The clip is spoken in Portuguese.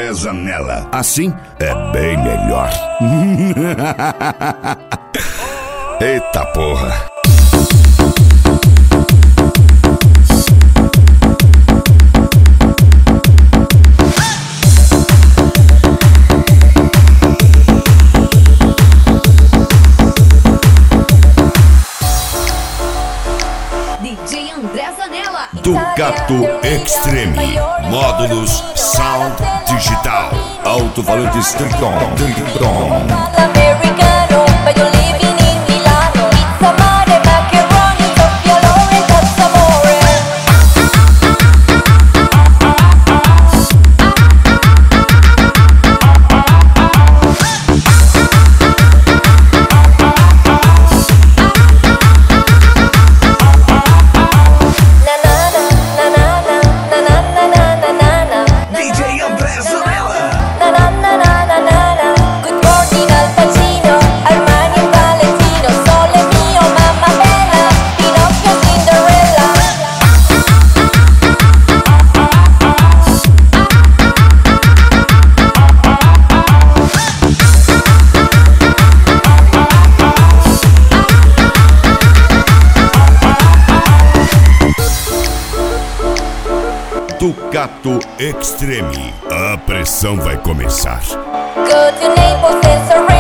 André Zanella. Assim é bem melhor. Eita porra. DJ André Zanella. Ducato Extreme. Módulos Sound Digital. Alto-falantes Triton. Americano, but you're living in Milano. Pizza, mare, macaroni, Sofia Loren, that's amore. DJ André Zanella. Good morning Al Pacino, Armani and Valentino, Sole mio, mamma bella, Pinocchio, Cinderella. Ducato Extreme. A pressão vai começar. Go to Naples and surrender.